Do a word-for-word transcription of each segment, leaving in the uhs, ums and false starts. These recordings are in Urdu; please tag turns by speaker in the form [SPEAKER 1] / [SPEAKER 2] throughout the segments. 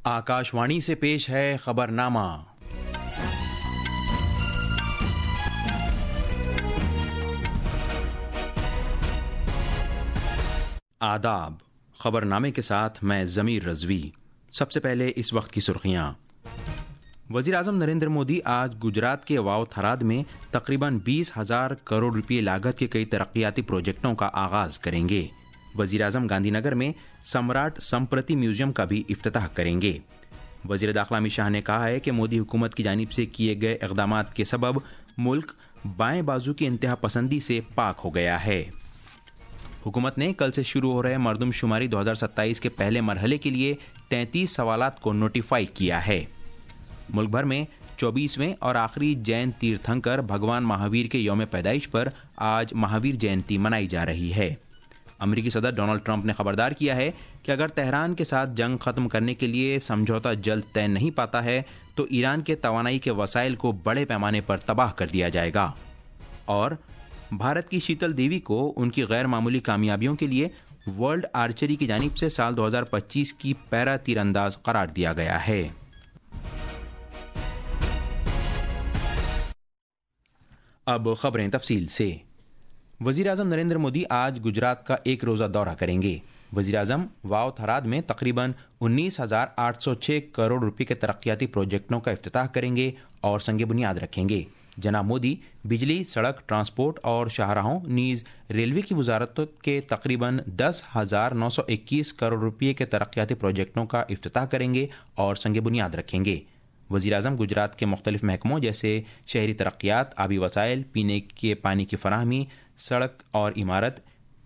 [SPEAKER 1] आकाशवाणी से पेश है खबरनामा। आदाब। खबरनामे के साथ मैं ज़मीर रज़वी। सबसे पहले इस वक्त की सुर्खियाँ। वज़ीर आज़म नरेंद्र मोदी आज गुजरात के वाव थराद में तकरीबन बीस हज़ार करोड़ रुपये लागत के कई तरक्याती प्रोजेक्टों का आगाज़ करेंगे। वज़ीर आज़म गांधीनगर में सम्राट संप्रति म्यूजियम का भी इफ्तिताह करेंगे। वज़ीर दाखिला अमित शाह ने कहा है कि मोदी हुकूमत की जानिब से किए गए इक़दामात के सबब मुल्क बाएं बाजू की इंतहा पसंदी से पाक हो गया है। हुकूमत ने कल से शुरू हो रहे मरदमशुमारी दो हज़ार सत्ताईस के पहले मरहले के लिए तैंतीस सवालात को नोटिफाई किया है। मुल्क भर में चौबीसवें और आखिरी जैन तीर्थंकर भगवान महावीर के यौम पैदाइश पर आज महावीर जयंती मनाई जा रही है। अमेरिकी सदर डोनाल्ड ट्रंप ने खबरदार किया है कि अगर तेहरान के साथ जंग ख़त्म करने के लिए समझौता जल्द तय नहीं पाता है तो ईरान के तवानाई के वसाइल को बड़े पैमाने पर तबाह कर दिया जाएगा। और भारत की शीतल देवी को उनकी गैर मामूली कामयाबियों के लिए वर्ल्ड आर्चरी की जानिब से साल दो हज़ार पच्चीस की पैरा तीरंदाज करार दिया गया है। अब खबरें तफसील से। वज़ीर आज़म नरेंद्र मोदी आज गुजरात का एक रोज़ा दौरा करेंगे। वज़ीर आज़म वाव थराद में तकरीबन उन्नीस हज़ार आठ सौ छः करोड़ रुपये के तरक्याती प्रोजेक्टों का इफ्तिताह करेंगे और संग बुनियाद रखेंगे। जनाब मोदी बिजली, सड़क, ट्रांसपोर्ट और शाहराहों नीज़ रेलवे की वजारत के तकरीबन दस हज़ार नौ सौ इक्कीस करोड़ रुपये के तरक्याती प्रोजेक्टों का इफ्तिताह करेंगे और संग बुनियाद रखेंगे। वज़ीर आज़म गुजरात के मुख्तलिफ महकमों जैसे शहरी तरक्यात, आबी वसाइल, पीने के पानी की फराहमी, सड़क और इमारत,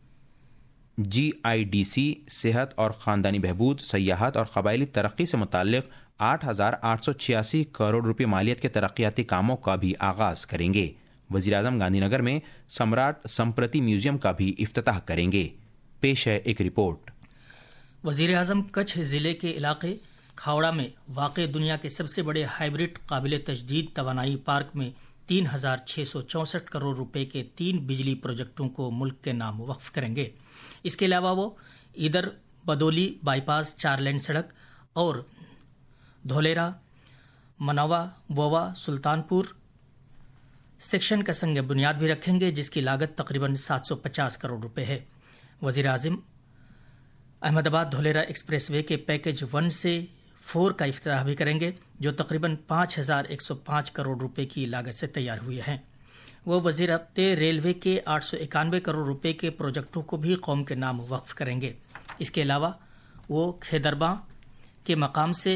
[SPEAKER 1] जी आई डी सी, सेहत और ख़ानदानी बहबूद, सयाहत और कबायली तरक्की से मुताल्लिक़ आठ हज़ार आठ सौ छियासी करोड़ रुपये मालियत के तरक्याती कामों का भी आगाज़ करेंगे। वज़ीर आज़म गांधीनगर में सम्राट संप्रति म्यूजियम का भी इफ्तिताह करेंगे। पेश है एक रिपोर्ट।
[SPEAKER 2] वज़ीर आज़म कच्छ ज़िले के इलाके खावड़ा में वाक़े दुनिया के सबसे बड़े हाइब्रिड काबिल तजदीद तवानाई पार्क में तीन हज़ार छः सौ चौंसठ करोड़ रुपए के तीन बिजली प्रोजेक्टों को मुल्क के नाम वक्फ करेंगे। इसके अलावा वो इधर बदौली बाईपास चार लेन सड़क और धोलेरा, मनवा, वोवा, सुल्तानपुर सेक्शन का संग बुनियाद भी रखेंगे, जिसकी लागत तकरीबन सात सौ पचास करोड़ रुपए है। वज़ीर आज़म अहमदाबाद धोलेरा एक्सप्रेसवे के पैकेज वन से फोर का इफ्तिताह भी करेंगे, जो तकरीबन पाँच हज़ार एक सौ पाँच करोड़ रुपए की लागत से तैयार हुए हैं। वो वज़ीरत रेलवे के आठ सौ इक्यानवे करोड़ रुपए के प्रोजेक्टों को भी कौम के नाम वक्फ करेंगे। इसके अलावा वो खेदरबा के मकाम से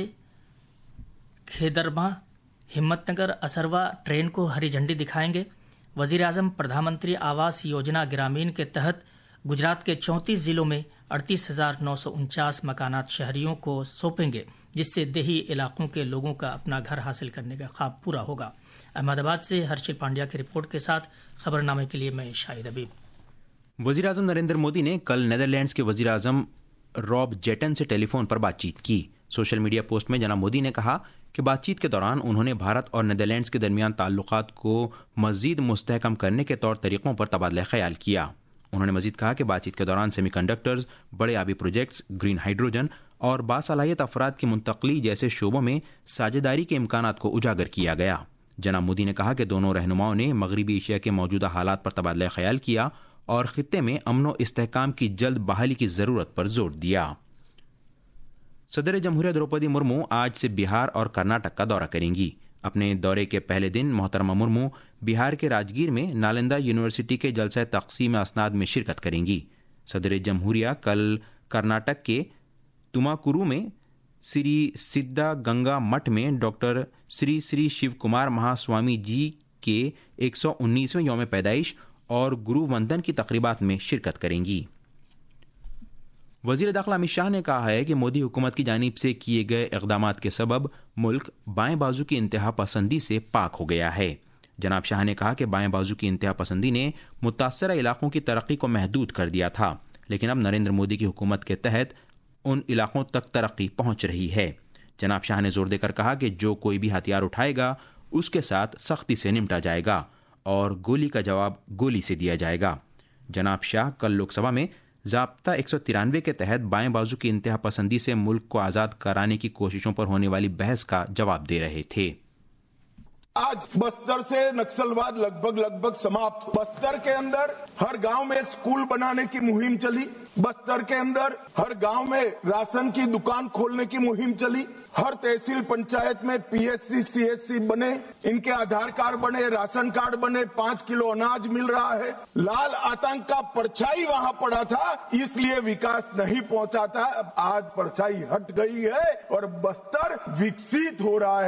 [SPEAKER 2] खेदरबा हिम्मतनगर असरवा ट्रेन को हरी झंडी दिखाएंगे। वज़ीर आज़म प्रधानमंत्री आवास योजना ग्रामीण के तहत गुजरात के चौंतीस जिलों में अड़तीस हज़ार नौ सौ उनचास मकानात शहरियों को सौंपेंगे, जिससे देही इलाकों के लोगों का अपना घर हासिल करने का ख्वाब पूरा होगा। अहमदाबाद से हर्षिल पांड्या की रिपोर्ट के साथ खबरनामे के लिए मैं शाहिद हबीब।
[SPEAKER 1] वज़ीर आज़म नरेंद्र मोदी ने कल नेदरलैंड्स के वज़ीर आज़म रॉब जेटन से टेलीफोन पर बातचीत की। सोशल मीडिया पोस्ट में जनाब मोदी ने कहा कि बातचीत के दौरान उन्होंने भारत और नेदरलैंड्स के दरमियान ताल्लुकात को मज़ीद मुस्तहकम करने के तौर तरीक़ों पर तबादला ख्याल किया। उन्होंने मज़ीद कहा कि बातचीत के दौरान सेमीकंडक्टर्स, बड़े आबी प्रोजेक्ट्स, ग्रीन हाइड्रोजन और बासलाहियत अफराद की मुंतकली जैसे शोबों में साझेदारी के इम्कानात को उजागर किया गया। जनाब मोदी ने कहा कि दोनों रहनुमाओं ने मगरबी एशिया के मौजूदा हालात पर तबादला ख्याल किया और खित्ते में अमन व इस्तेहकाम की जल्द बहाली की ज़रूरत पर जोर दिया। सदर जमहूरिया द्रौपदी मुर्मू आज से बिहार और कर्नाटक का दौरा करेंगी। अपने दौरे के पहले दिन मोहतरमा मुर्मू बिहार के राजगीर में नालंदा यूनिवर्सिटी के जलसा तक़सीम असनाद में शिरकत करेंगी। सदर जमहूरिया कल कर्नाटक के तुमाकुरु में श्री सिद्धा गंगा मठ में डॉक्टर श्री श्री शिव कुमार महास्वामी जी के एक सौ उन्नीसवें यौम पैदाइश और गुरु वंदन की तकरीबात में शिरकत करेंगी। वज़ीर दाखिला अमित शाह ने कहा है कि मोदी हुकूमत की जानिब से किए गए इक़दामात के सबब मुल्क बाएं बाजू की इंतहा पसंदी से पाक हो गया है। जनाब शाह ने कहा कि बाएं बाजू की इंतहा पसंदी ने मुतासरा इलाकों की तरक्की को महदूद कर दिया था, लेकिन अब नरेंद्र मोदी की हुकूमत के तहत उन इलाकों तक तरक्की पहुंच रही है। जनाब शाह ने जोर देकर कहा कि जो कोई भी हथियार उठाएगा उसके साथ सख्ती से निपटा जाएगा और गोली का जवाब गोली से दिया जाएगा। जनाब शाह कल लोकसभा में ضابطہ ایک سو ترانوے کے تحت بائیں بازو کی انتہا پسندی سے ملک کو آزاد کرانے کی کوششوں پر ہونے والی بحث کا جواب دے رہے تھے۔
[SPEAKER 3] آج بستر سے نکسلواد لگ بھگ لگ بھگ سماپت۔ بستر کے اندر ہر گاؤں میں ایک سکول بنانے کی مہم چلی، بستر کے اندر ہر گاؤں میں راشن کی دکان کھولنے کی مہم چلی، ہر تحصیل پنچایت میں P S C C S C بنے، ان کے آدھار کارڈ بنے، راشن کارڈ بنے، پانچ کلو اناج مل رہا ہے۔ لال آتنک کا پرچھائی وہاں پڑا تھا، اس لیے وکاس نہیں پہنچا تھا۔ اب آج پرچھائی ہٹ گئی ہے اور بستر وکست ہو رہا ہے۔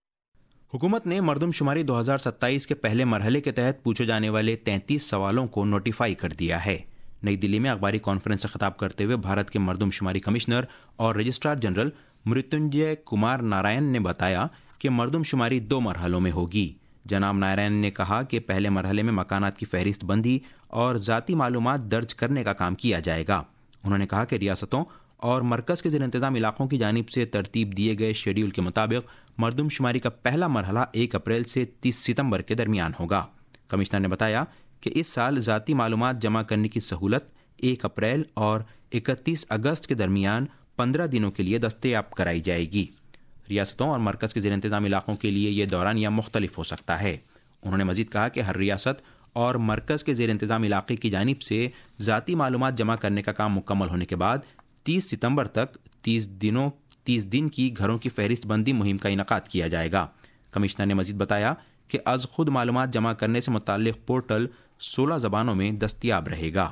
[SPEAKER 1] حکومت نے مردم شماری دو ہزار ستائیس کے پہلے مرحلے کے تحت پوچھے جانے والے تینتیس سوالوں کو نوٹیفائی کر دیا ہے۔ نئی دلی میں اخباری کانفرنس سے خطاب کرتے ہوئے بھارت کے مردم شماری کمشنر اور رجسٹرار جنرل مرتنجے کمار نارائن نے بتایا کہ مردم شماری دو مرحلوں میں ہوگی۔ جناب نارائن نے کہا کہ پہلے مرحلے میں مکانات کی فہرست بندی اور ذاتی معلومات درج کرنے کا کام کیا جائے گا۔ انہوں نے کہا کہ ریاستوں اور مرکز کے زیر انتظام علاقوں کی جانب سے ترتیب دیے گئے شیڈول کے مطابق مردم شماری کا پہلا مرحلہ ایک اپریل سے تیس ستمبر کے درمیان ہوگا۔ کمشنر نے بتایا کہ اس سال ذاتی معلومات جمع کرنے کی سہولت ایک اپریل اور اکتیس اگست کے درمیان پندرہ دنوں کے لیے دستیاب کرائی جائے گی۔ ریاستوں اور مرکز کے زیر انتظام علاقوں کے لیے یہ دورانیہ مختلف ہو سکتا ہے۔ انہوں نے مزید کہا کہ ہر ریاست اور مرکز کے زیر انتظام علاقے کی جانب سے ذاتی معلومات جمع کرنے کا کام مکمل ہونے کے بعد تیس ستمبر تک تیس دنوں تیس دن کی گھروں کی فہرست بندی مہم کا انعقاد کیا جائے گا۔ کمشنر نے مزید بتایا کہ از خود معلومات جمع کرنے سے متعلق پورٹل سولہ زبانوں میں دستیاب رہے گا۔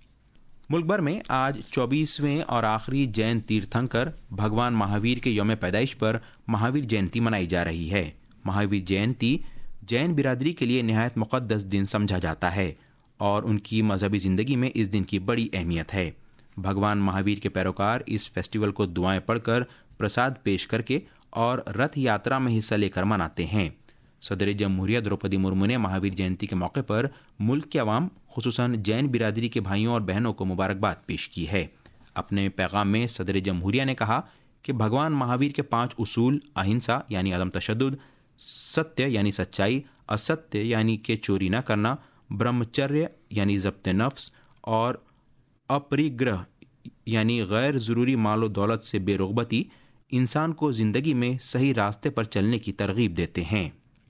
[SPEAKER 1] ملک بھر میں آج چوبیسویں اور آخری جین تیرتھنکر بھگوان مہاویر کے یوم پیدائش پر مہاویر جینتی منائی جا رہی ہے۔ مہاویر جینتی جین برادری کے لیے نہایت مقدس دن سمجھا جاتا ہے اور ان کی مذہبی زندگی میں اس دن کی بڑی اہمیت ہے۔ بھگوان مہاویر کے پیروکار اس فیسٹیول کو دعائیں پڑھ کر، پرساد پیش کر کے اور رتھ یاترا میں حصہ لے کر مناتے ہیں۔ صدر جمہوریہ دروپدی مرمو نے مہاویر جینتی کے موقع پر ملک کے عوام خصوصاً جین برادری کے بھائیوں اور بہنوں کو مبارکباد پیش کی ہے۔ اپنے پیغام میں صدر جمہوریہ نے کہا کہ بھگوان مہاویر کے پانچ اصول اہنسا یعنی عدم تشدد، ستیہ یعنی سچائی، استیہ یعنی کہ چوری نہ کرنا، برہمچریہ یعنی ضبط نفس اور اپریگرہ یعنی غیر ضروری مال و دولت سے بے رغبتی انسان کو زندگی میں صحیح راستے پر چلنے کی ترغیب دیتے ہیں۔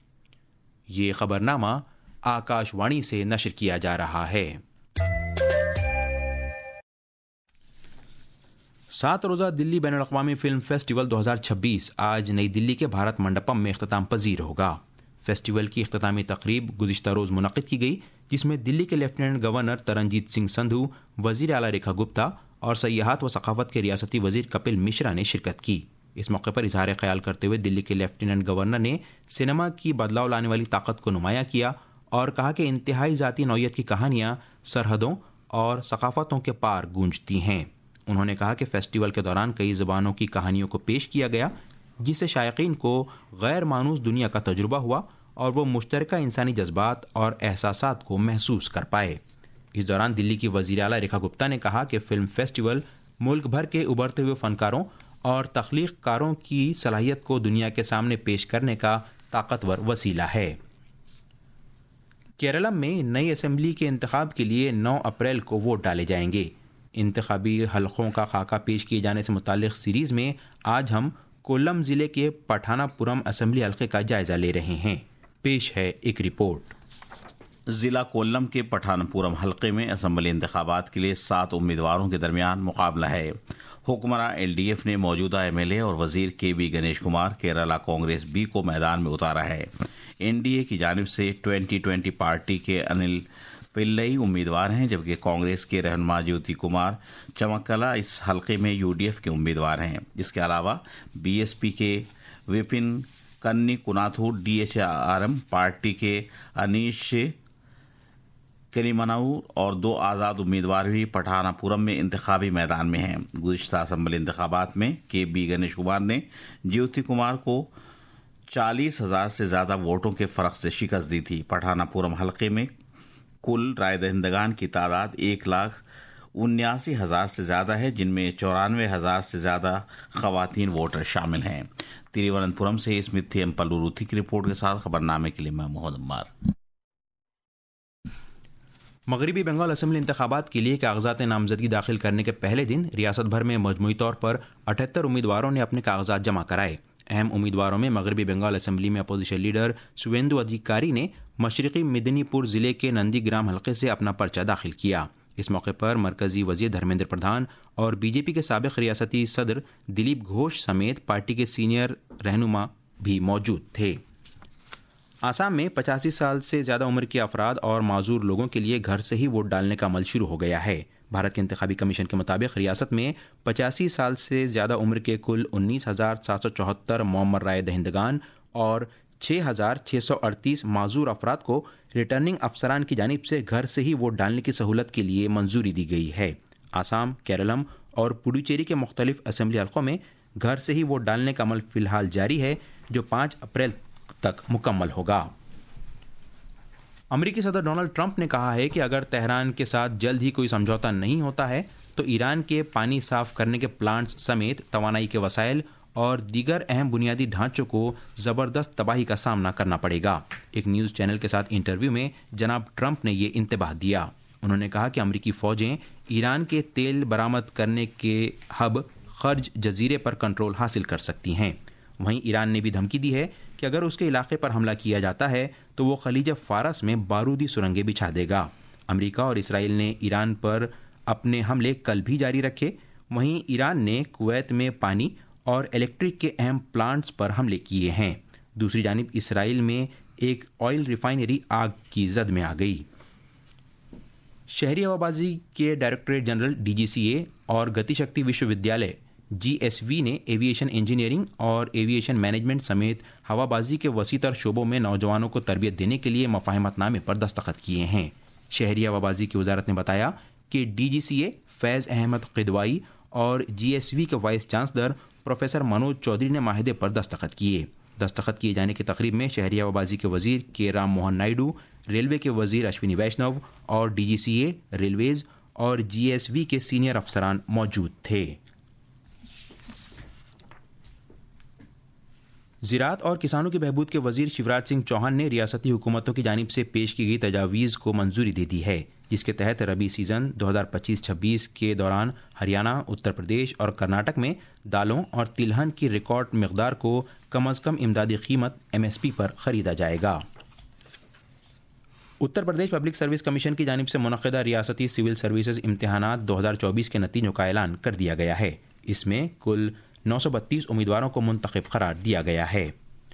[SPEAKER 1] یہ خبرنامہ آکاش وانی سے نشر کیا جا رہا ہے۔ سات روزہ دلی بین الاقوامی فلم فیسٹیول دو ہزار چھبیس آج نئی دلی کے بھارت منڈپم میں اختتام پذیر ہوگا۔ فیسٹیول کی اختتامی تقریب گزشتہ روز منعقد کی گئی، جس میں دلی کے لیفٹیننٹ گورنر ترنجیت سنگھ سندھو، وزیر اعلیٰ ریکھا گپتا اور سیاحت و ثقافت کے ریاستی وزیر کپل مشرا نے شرکت کی۔ اس موقع پر اظہار خیال کرتے ہوئے دلی کے لیفٹیننٹ گورنر نے سنیما کی بدلاؤ لانے والی طاقت کو نمایاں کیا اور کہا کہ انتہائی ذاتی نوعیت کی کہانیاں سرحدوں اور ثقافتوں کے پار گونجتی ہیں۔ انہوں نے کہا کہ فیسٹیول کے دوران کئی زبانوں کی کہانیوں کو پیش کیا گیا، جس سے شائقین کو غیر مانوس دنیا کا تجربہ ہوا اور وہ مشترکہ انسانی جذبات اور احساسات کو محسوس کر پائے۔ اس دوران دلی کی وزیر اعلیٰ ریکھا گپتا نے کہا کہ فلم فیسٹیول ملک بھر کے ابھرتے ہوئے فنکاروں اور تخلیق کاروں کی صلاحیت کو دنیا کے سامنے پیش کرنے کا طاقتور وسیلہ ہے۔ کیرالم میں نئی اسمبلی کے انتخاب کے لیے نو اپریل کو ووٹ ڈالے جائیں گے۔ انتخابی حلقوں کا خاکہ پیش کیے جانے سے متعلق سیریز میں آج ہم کولم ضلع کے پٹھانا پورم اسمبلی حلقے کا جائزہ لے رہے ہیں۔ پیش ہے ایک رپورٹ۔
[SPEAKER 4] ضلع کولم کے پٹھان پورم حلقے میں اسمبلی انتخابات کے لیے سات امیدواروں کے درمیان مقابلہ ہے۔ حکمراں ایل ڈی ایف نے موجودہ ایم ایل اے اور وزیر K B Ganesh Kumar Kerala Congress B کو میدان میں اتارا ہے۔ این ڈی اے کی جانب سے ٹوئنٹی ٹوئنٹی پارٹی کے انل پلئی امیدوار ہیں، جبکہ کانگریس کے رہنما جیوتی کمار چمکلا اس حلقے میں یو ڈی ایف کے امیدوار ہیں۔ اس کے علاوہ B S P K Vipin کنی کناتھو، D H R M party کے انیش کلیمناؤ اور دو آزاد امیدوار بھی پٹھانا پورم میں انتخابی میدان میں ہیں۔ گزشتہ اسمبلی انتخابات میں کے بی گنیش کمار نے جیوتی کمار کو چالیس ہزار سے زیادہ ووٹوں کے فرق سے شکست دی تھی۔ پٹھانا پورم حلقے میں کل رائے دہندگان کی تعداد ایک لاکھ انیاسی ہزار سے زیادہ ہے، جن میں چورانوے ہزار سے زیادہ خواتین ووٹر شامل ہیں۔ تریوننت پورم سے اسمتھی ایم پلوروتھی کی رپورٹ کے ساتھ خبرنامے کے لیے میں محمد عمار۔
[SPEAKER 1] مغربی بنگال اسمبلی انتخابات کے لیے کاغذات نامزدگی داخل کرنے کے پہلے دن ریاست بھر میں مجموعی طور پر اٹھہتر امیدواروں نے اپنے کاغذات جمع کرائے. اہم امیدواروں میں مغربی بنگال اسمبلی میں اپوزیشن لیڈر سویندو ادھیکاری نے مشرقی مدنی پور ضلع کے نندی گرام حلقے سے اپنا پرچہ داخل کیا. اس موقع پر مرکزی وزیر دھرمیندر پردھان اور بی جے پی کے سابق ریاستی صدر دلیپ گھوش سمیت پارٹی کے سینئر رہنما بھی موجود تھے. آسام میں پچاسی سال سے زیادہ عمر کے افراد اور معذور لوگوں کے لیے گھر سے ہی ووٹ ڈالنے کا عمل شروع ہو گیا ہے. بھارت کے انتخابی کمیشن کے مطابق ریاست میں پچاسی سال سے زیادہ عمر کے کل انیس ہزار سات سو چوہتر معمر رائے دہندگان اور چھ ہزار چھ سو اڑتیس معذور افراد کو ریٹرننگ افسران کی جانب سے گھر سے ہی ووٹ ڈالنے کی سہولت کے لیے منظوری دی گئی ہے. آسام، کیرلم اور پڈوچیری کے مختلف اسمبلی حلقوں میں گھر سے ہی ووٹ ڈالنے کا عمل فی الحال جاری ہے، جو پانچ اپریل تک مکمل ہوگا. امریکی صدر ڈونلڈ ٹرمپ نے کہا ہے کہ اگر تہران کے ساتھ جلد ہی کوئی سمجھوتا نہیں ہوتا ہے تو ایران کے پانی صاف کرنے کے پلانٹس سمیت توانائی کے وسائل اور دیگر اہم بنیادی ڈھانچوں کو زبردست تباہی کا سامنا کرنا پڑے گا. ایک نیوز چینل کے ساتھ انٹرویو میں جناب ٹرمپ نے یہ انتباہ دیا. انہوں نے کہا کہ امریکی فوجیں ایران کے تیل برآمد کرنے کے ہب خرج جزیرے پر کنٹرول حاصل کر سکتی ہیں. وہیں ایران نے بھی دھمکی دی ہے کہ اگر اس کے علاقے پر حملہ کیا جاتا ہے تو وہ خلیج فارس میں بارودی سرنگیں بچھا دے گا. امریکہ اور اسرائیل نے ایران پر اپنے حملے کل بھی جاری رکھے. وہیں ایران نے کویت میں پانی اور الیکٹرک کے اہم پلانٹس پر حملے کیے ہیں. دوسری جانب اسرائیل میں ایک آئل ریفائنری آگ کی زد میں آ گئی. شہری ہوابازی کے directorate general D G C A اور Gati Shakti Vishwa Vidyalaya G S V نے ایویشن انجینئرنگ اور ایویشن مینجمنٹ سمیت ہوا بازی کے وسیع تر شعبوں میں نوجوانوں کو تربیت دینے کے لیے مفاہمت نامے پر دستخط کیے ہیں. شہری ہوا بازی کی وزارت نے بتایا کہ ڈی جی سی اے فیض احمد قدوائی اور جی ایس وی کے vice chancellor professor Manoj Chaudhary نے معاہدے پر دستخط کیے. دستخط کیے جانے کی تقریب میں شہری ہوا بازی کے وزیر کے رام موہن نائیڈو، ریلوے کے وزیر اشونی ویشنو اور ڈی جی سی اے، ریلویز اور جی ایس وی کے سینئر افسران موجود تھے. زراعت اور کسانوں کی بہبود کے وزیر شیوراج سنگھ چوہان نے ریاستی حکومتوں کی جانب سے پیش کی گئی تجاویز کو منظوری دے دی ہے، جس کے تحت ربی سیزن دو ہزار پچیس چھبیس کے دوران ہریانہ، اتر پردیش اور کرناٹک میں دالوں اور تلہن کی ریکارڈ مقدار کو کم از کم امدادی قیمت ایم ایس پی پر خریدا جائے گا. Uttar Pradesh public service commission کی جانب سے منعقدہ ریاستی سول سروسز امتحانات دو ہزار چوبیس کے نتیجوں کا اعلان کر دیا گیا ہے. اس میں کل نو سو بتیس امیدواروں کو منتخب قرار دیا گیا ہے.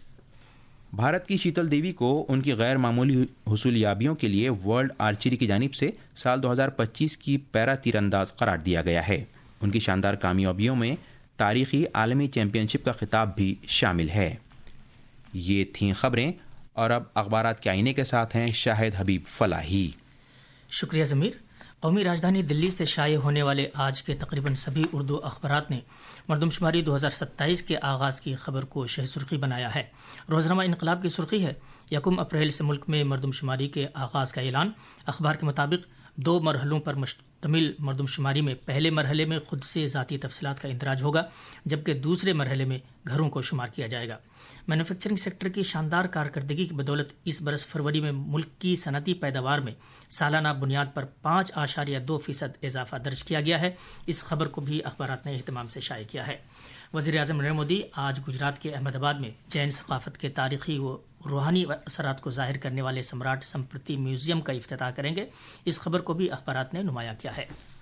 [SPEAKER 1] بھارت کی شیتل دیوی کو ان کی غیر معمولی حصولیابیوں کے لیے ورلڈ آرچری کی جانب سے سال دو ہزار پچیس کی پیرا تیر انداز قرار دیا گیا ہے. ان کی شاندار کامیابیوں میں تاریخی عالمی چیمپئن شپ کا خطاب بھی شامل ہے. یہ تھیں خبریں، اور اب اخبارات کے آئینے کے ساتھ ہیں شاہد حبیب فلاحی.
[SPEAKER 2] شکریہ ضمیر. قومی راجدھانی دلی سے شائع ہونے والے آج کے تقریباً سبھی اردو اخبارات نے مردم شماری دو ہزار ستائیس کے آغاز کی خبر کو شہ سرخی بنایا ہے. روزنامہ انقلاب کی سرخی ہے، یکم اپریل سے ملک میں مردم شماری کے آغاز کا اعلان. اخبار کے مطابق دو مرحلوں پر مشتمل مردم شماری میں پہلے مرحلے میں خود سے ذاتی تفصیلات کا اندراج ہوگا، جبکہ دوسرے مرحلے میں گھروں کو شمار کیا جائے گا. مینوفیکچرنگ سیکٹر کی شاندار کارکردگی کی بدولت اس برس فروری میں ملک کی صنعتی پیداوار میں سالانہ بنیاد پر پانچ اشاریہ دو فیصد اضافہ درج کیا گیا ہے. اس خبر کو بھی اخبارات نے اہتمام سے شائع کیا ہے. وزیر اعظم نریندر مودی آج گجرات کے احمد آباد میں جین ثقافت کے تاریخی و روحانی اثرات کو ظاہر کرنے والے سمراٹ سمپرتی میوزیم کا افتتاح کریں گے. اس خبر کو بھی اخبارات نے نمایاں کیا ہے.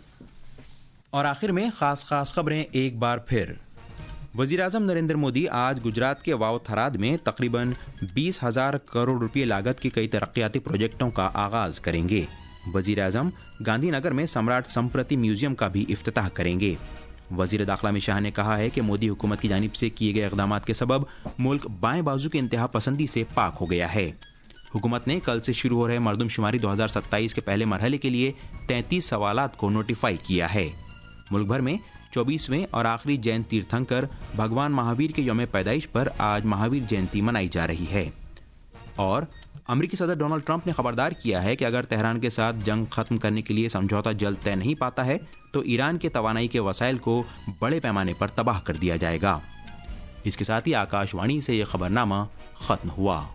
[SPEAKER 1] اور آخر میں خاص خاص خبریں ایک بار پھر. وزیر اعظم نریندر مودی آج گجرات کے واؤ تھراد میں تقریباً بیس ہزار کروڑ روپے لاگت کے کئی ترقیاتی پروجیکٹوں کا آغاز کریں گے. وزیر اعظم گاندھی نگر میں سمراٹ سمپرتی میوزیم کا بھی افتتاح کریں گے. وزیر داخلہ امت شاہ نے کہا ہے کہ مودی حکومت کی جانب سے کیے گئے اقدامات کے سبب ملک بائیں بازو کی انتہا پسندی سے پاک ہو گیا ہے. حکومت نے کل سے شروع ہو رہے مردم شماری دو ہزار ستائیس کے پہلے مرحلے کے لیے تینتیس سوالات کو نوٹیفائی کیا ہے. ملک بھر میں چوبیسویں اور آخری جین تیرتھنکر بھگوان مہاویر کے یوم پیدائش پر آج مہاویر جینتی منائی جا رہی ہے. اور امریکی صدر ڈونلڈ ٹرمپ نے خبردار کیا ہے کہ اگر تہران کے ساتھ جنگ ختم کرنے کے لیے سمجھوتا جلد طے نہیں پاتا ہے تو ایران کے توانائی کے وسائل کو بڑے پیمانے پر تباہ کر دیا جائے گا. اس کے ساتھ ہی آکاش وانی سے یہ خبرنامہ ختم ہوا.